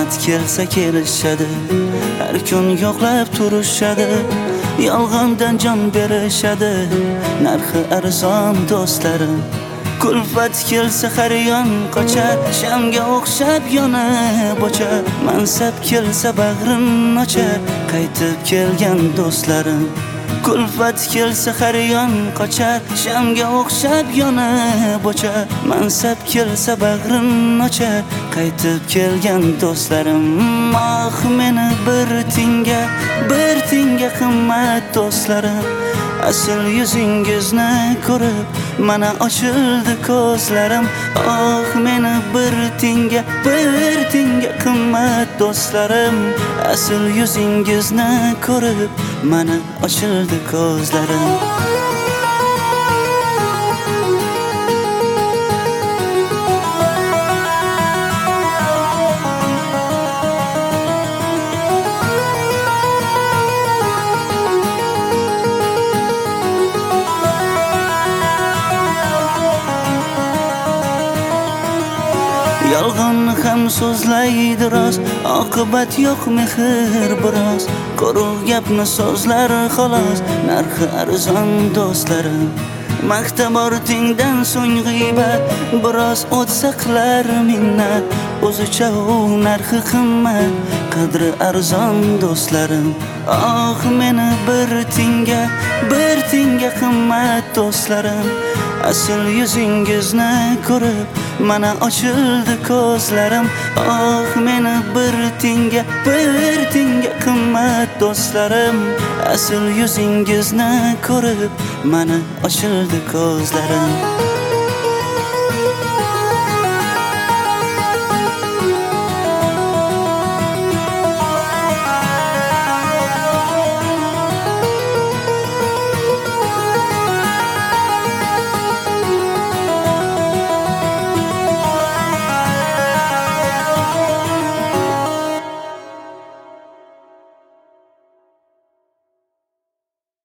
Kulfat kelsa kelishadi, har kun yo'qlab turishadi, yolg'ondan jon berishadi, narxi arzon do'stlarim. Kulfat kelsa har yon qochar, shamga o'xshab yonib o'char, mansab kelsa bag'rin ochar, qaytib kelgan do'stlarim. Kulfat kelsa har yon qochar, shamga o'xshab yonib o'char, mansab kelsa bag'rin ochar, qaytib kelgan do'stlarim. Oh meni bir tinga qimmat do'stlarim, asl yuzingizni ko'rib mana ochildi ko'zlarim. Oh meni bir tinga qimmat do'stlarim, asl yuzingizni ko'rib mana ochildi ko'zlarim. Yolg'onni ham so'zlaydi rost, oqibat yo'q mehr biroz. Quruq gapni so'zlar xolos, narxi arzon do'stlarim. Maqtab ortingdan so'ng g'iybat, biroz o'tsa qilar minnat. O'zicha u narxi qimmat, qadri arzon do'stlarim. Oh meni bir tinga qimmat do'stlarim, asl yuzingizni ko'rib mana ochildi ko'zlarim. Oh meni bir tinga qimmat do'stlarim, asl yuzingizni ko'rib mana ochildi ko'zlarim.